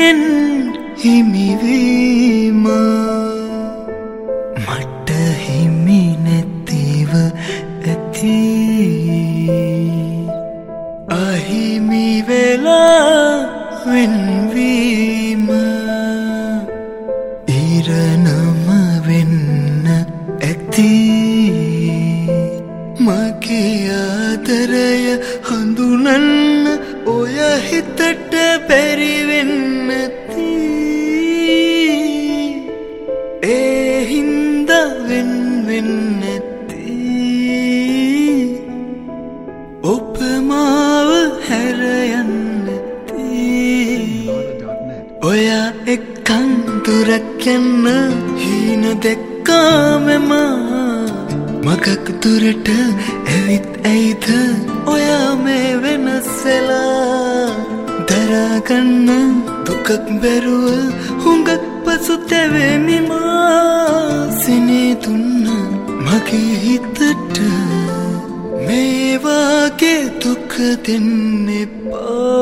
වෙන් හිමිවීම මට හිමි නැතිව ඇති අහිමි වෙලා වෙන්වීම ඉරණම වෙන්න ඇති මගේ ආදරය හඳුනන්න ඔය හිතට බැරි වෙන්න ඇති ඒ හින්දා වෙන්න ඇති ඔබ මාව හැර යන්න ඇති ඔයා එක්කන් දුරක් යන්න හීන දැක්කාම මගක් දුරට ඇවිත් ඇයිද ඔයා මේ වෙනස් වෙලා දරාගන්න දුකක් බැරුව හුඟක් පසුතැවෙමි සිනේ දුන්න මගේ හිතට මේ වාගේ දුක දෙන්න එපා